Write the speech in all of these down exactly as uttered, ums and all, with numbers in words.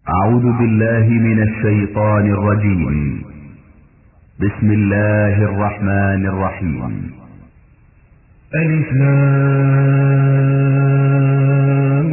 أعوذ بالله من الشيطان الرجيم. بسم الله الرحمن الرحيم. ألف لام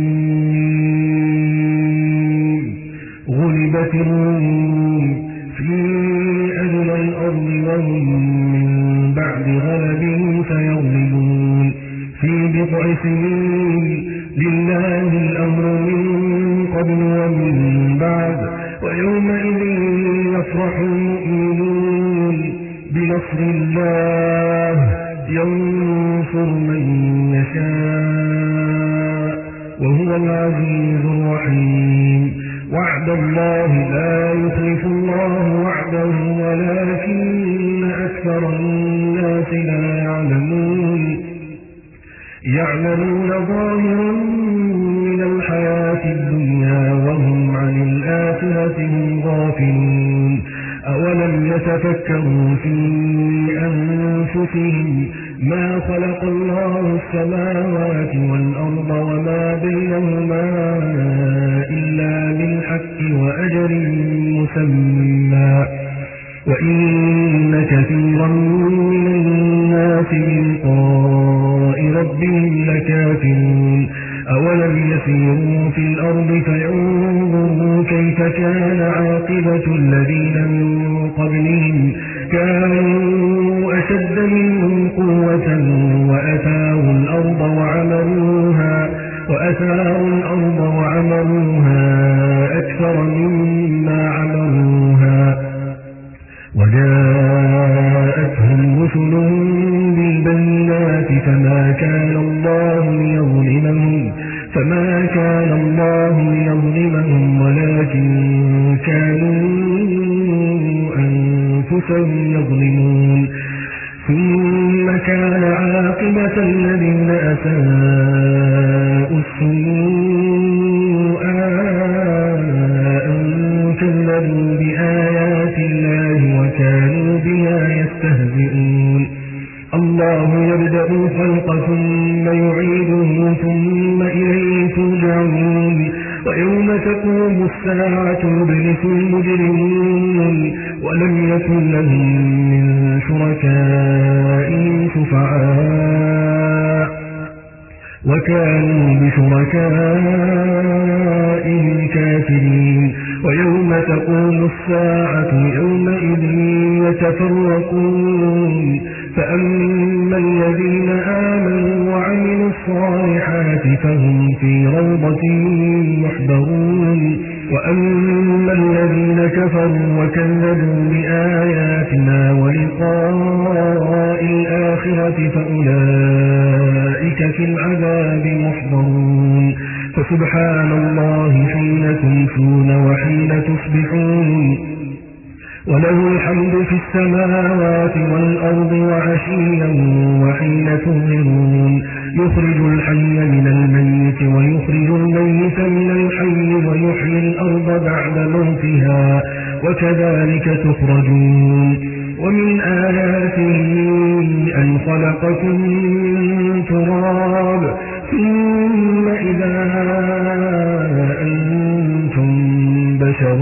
غلبت الروم في أدنى الأرض وهم من بعد غلبهم سيغلبون في بضع سنين لله الأمر من قبل ومن بعد ويومئذ يفرح المؤمنون بنصر الله ينصر من يشاء وهو العزيز الرحيم. وعد الله لا يخلف الله وعده ولكن أكثر الناس لا يعلمون يعملون ظاهرا من الحياة الدنيا وهم عن الآخرة هم غافلون. أولم يتفكروا في أنفسهم ما خلق الله السماوات والأرض وما بينهما إلا بالحق وأجل مسمى وإن كثيرا من الناس بلقاء ربهم لكافرون. أولم يسيروا في الأرض فينظروا كيف كان عاقبة الذين من قبلهم كانوا أشد منهم قوة وأثاروا الأرض وعمروها وأثاروا الأرض وعمروها أكثر مما عمروها وجاءتهم رسلهم بالبينات فما كان الله ليظلمهم فما كان الله ليظلمهم ولكن كانوا أنفسهم يظلمون. ثم كان عاقبة الذين أساءوا السوء أن كذبوا بآيات الله وكانوا بها يستهزئون. الله يبدأ الخلق ثم يعيده ثم إليه ترجعون. ويوم تقوم الساعة يبلس المجرمون ولم يكن لهم من شركائهم شفعاء وكانوا بشركائهم كافرين. ويوم تقوم الساعة يومئذ يتفرقون فأما الذين آمنوا وعملوا الصالحات فهم في روضة يحبرون وأما الذين كفروا وكذبوا بآياتنا ولقاء الآخرة فأولئك في العذاب محضرون. فسبحان الله حين تمسون وحين تصبحون وله الحمد في السماوات والأرض وعشيا وحين تظهرون. يخرج الحي من الميت ويخرج الميت من الحي ويحيي الأرض بعد موتها وكذلك تخرجون. ومن آياته أن خلقكم من تراب ثم إذا أنتم بشر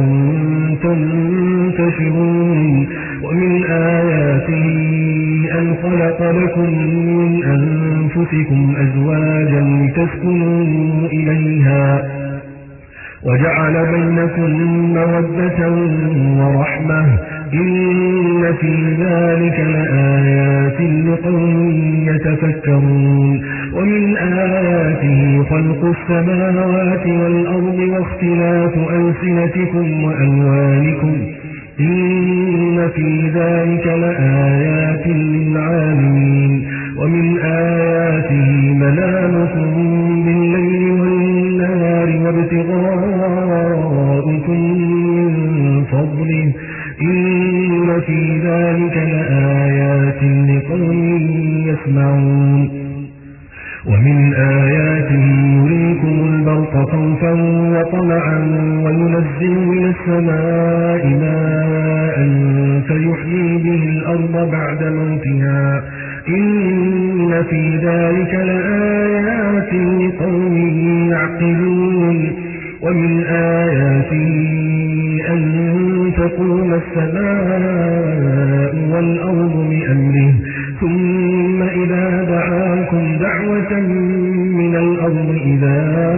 تنتشرون. ومن آياته أن خلق لكم من أنفسكم أزواجا لتسكنوا إليها وجعل بينكم مودة ورحمة إن في ذلك لآيات لقوم يتفكرون. ومن آياته خلق السماوات والأرض واختلاف ألسنتكم وألوانكم إن في ذلك لآيات للعالمين. ومن آياته منامكم بالليل والنهار وابتغاؤكم من فضله إن في ذلك لآيات لقوم يسمعون. ومن آياته يريكم البرق خوفا وطمعا وينزل من السماء ماء فيحيي به الأرض بعد موتها إن في ذلك لآيات لقوم يعقلون. ومن آياته أن تقوم السماء والأرض بأمره ثم إذا دعاكم دعوة من الأرض إذا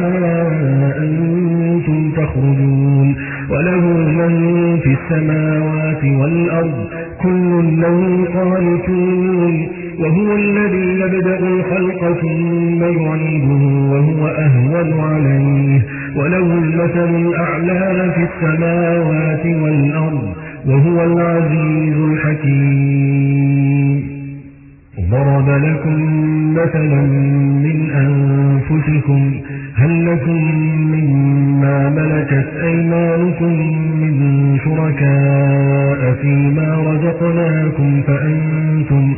أنتم تخرجون وله من في السماوات والأرض كل له قانتون وهو الذي يبدأ الخلق ثم يعيده وهو أهون عليه وله المثل الأعلى في السماوات والأرض وهو العزيز الحكيم. ضرب لكم مثلا من أنفسكم هل لكم مما ملكت أيمانكم من شركاء فيما رزقناكم فأنتم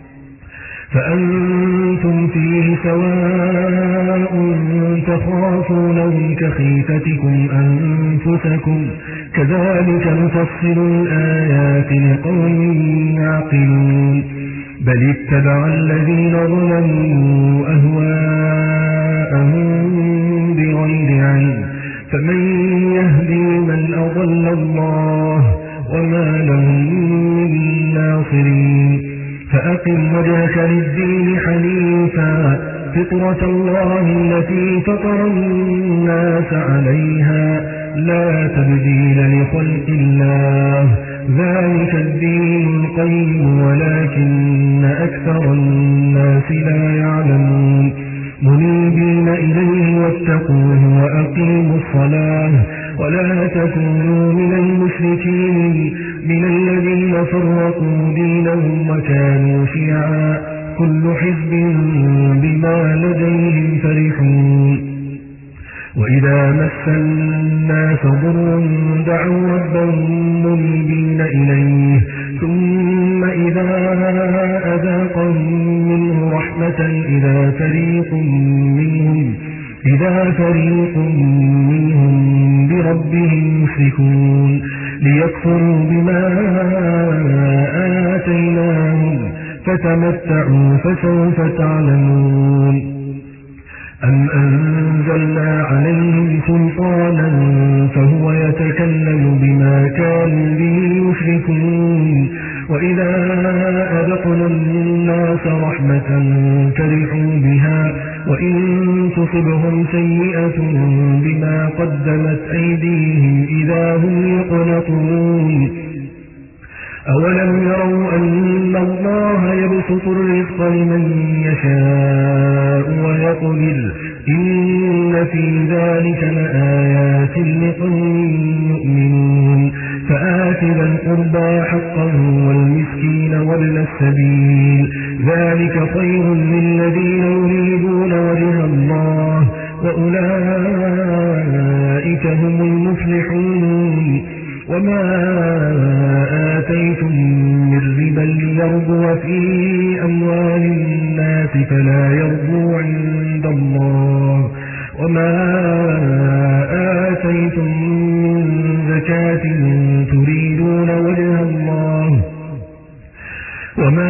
فأنتم فيه سواء تخافونهم كخيفتكم أنفسكم كذلك نفصل الآيات لقوم يعقلون بل اتبع الذين ظلموا أهواءهم بغير علم فمن يهدي من أضل الله وما لهم من ناصرين فأقم وجهك للدين حنيفا فطرة الله التي فطر الناس عليها لا تبديل لخلق الله ذلك الدين القيم ولكن أكثر الناس لا يعلمون منيبين إليه واتقوه وأقيموا الصلاة ولا تكونوا من المشركين من الذين فرقوا دينهم وكانوا شيعا كل حزب بما لديهم فرحون وإذا مس الناس ضر دعوا ربهم منيبين إليه ثم إذا أذاقهم منه رحمة إذا فريق منهم إذا فريق منهم بربهم يشركون ليكفروا بما آتيناهم فتمتعوا فسوف تعلمون أم أنزلنا عليهم سلطانا فهو يتكلم بما كانوا به يشركون وإذا أذقنا الناس رحمة فرحوا بها وإن تصبهم سيئة بما قدمت أيديهم إذا هم يقنطون أولم يروا أن الله يبسط الرزق لمن يشاء ويقدر إن في ذلك لآيات لقوم يؤمنون فآت ذا القربى حقه والمسكين وابن السبيل ذلك خير للذين يريدون وجه الله وأولئك هم المفلحون وما آتيتم من ربا ليربو في أموال الناس فلا يربو عند الله وما آتيتم من زكاة تريدون وجه الله وما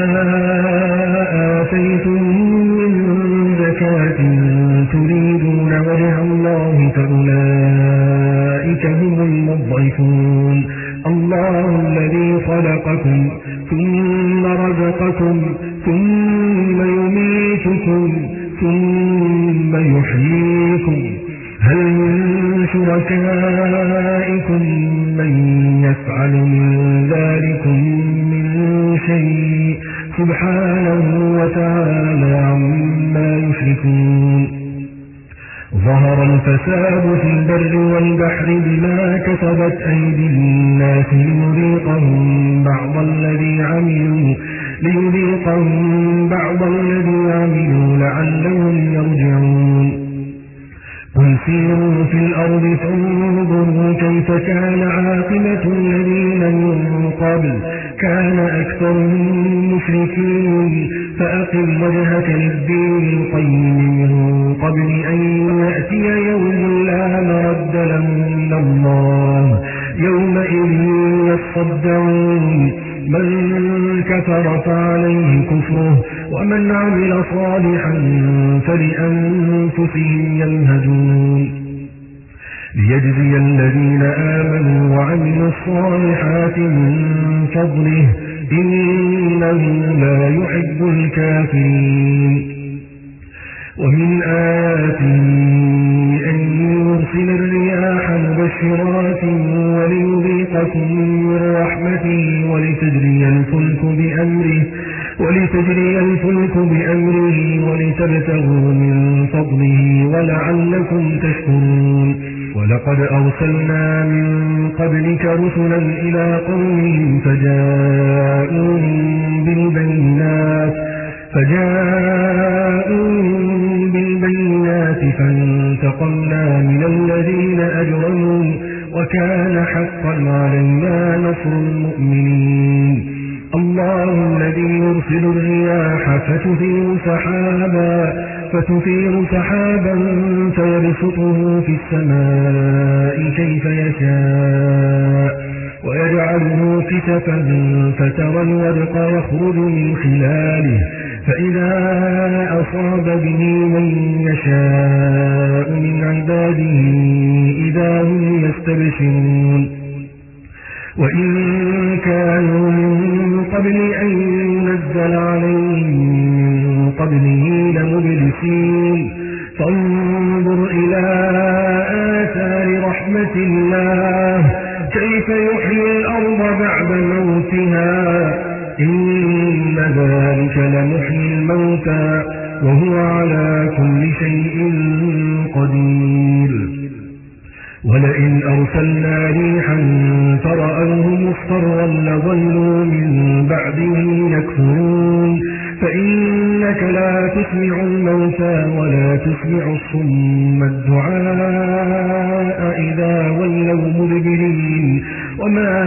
آتيتم من زكاة تريدون وجه الله فأولئك هم المضعفون الله الذي خلقكم ثم رزقكم ثم يميتكم ثم يحييكم هل من شركائكم من يفعل من ذلكم من شيء سبحانه وتعالى عما يشركون ظهر الفساد في البر والبحر بما كسبت أيدي الناس ليذيقهم بعض الذي عملوا ليذيقهم بعض الذي عملوا لعلهم يرجعون قل سيروا في الأرض فانظروا كيف كان عاقبة الذين من قبل كان أكثرهم مشركين فأقم وجهك للدين القيم من قبل أن يأتي يوم لا مرد له من الله يومئذ يصدعون من كفر فعليه كفره ومن عمل صالحا فلأنفسهم يمهدون ليجزي الذين آمنوا وعملوا الصالحات من فضله إنه لا يحب الكافرين. ومن آياته أن يرسل الرياح مبشرات وليذيقكم من رحمته ولتجري الفلك بأمره ولتجري الفلك بأمره ولتبتغوا من فضله ولعلكم تشكرون. ولقد أرسلنا من قبلك رسلا إلى قومهم فجاءوهم بالبينات فجاءوهم بالبينات فانتقمنا من الذين أجرموا وكان حقا علينا نصر المؤمنين. الله الذي يرسل الرياح فتثير سحابا فتثير سحابا فيبسطه في السماء كيف يشاء ويجعله كسفا فترى الودق يخرج من خلاله فإذا أصاب به من يشاء من عباده إذا هم يستبشرون. وإن كانوا من قبل أن ينزل عليهم من قبله لمبلسين. فانظر إلى آثار رحمة الله كيف يحيي الأرض بعد موتها إن ذلك لمحيي الموتى وهو على كل شيء قدير. ولئن أرسلنا ريحا فرأوه مصفرا لظلوا من بعده يكفرون. فإنك لا تسمع الموتى ولا تسمع الصم الدعاء إذا ولوا مدبرين. وما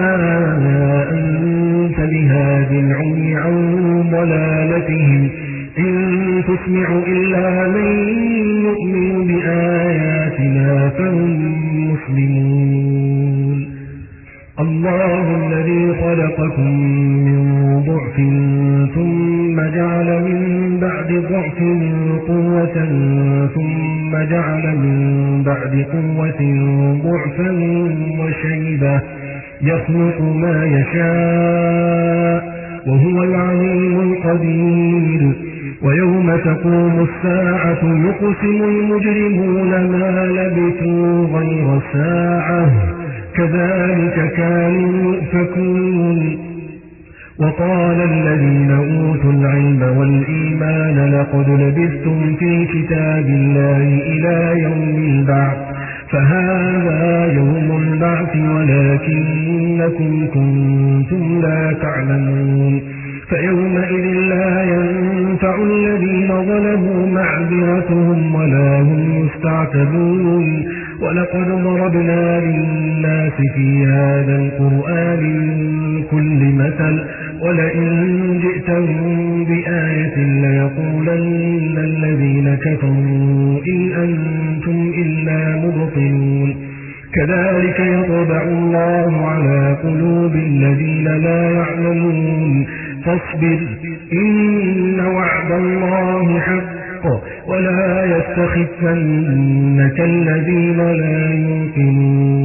أنت بهاد العمي عن ضلالتهم إن تسمع إلا من يؤمن بآياتنا فهم مسلمون. الله الذي خلقكم من ضعف ثم جعل من بعد ضعف قوة ثم جعل من بعد قوة ضعفا وشيبة يخلق ما يشاء وهو العليم القدير. ويوم تقوم الساعة يقسم المجرمون ما لبثوا غير ساعة كذلك كانوا يؤفكون. وقال الذين أوتوا العلم والإيمان لقد لبثتم في كتاب الله إلى يوم البعث فهذا يوم البعث ولكنكم كنتم لا تعلمون. فيومئذ لا ينفع الذين ظلموا معذرتهم ولا هم يستعتبون. ولقد ضربنا للناس في هذا القرآن من كل مثل ولئن جئتهم بآية ليقولن الذين كفروا إن أنتم إلا مبطلون. كذلك يطبع الله على قلوب الذين لا يعلمون. فاصبر إن وعد الله حق ولا يستخفنك الذين لا يوقنون.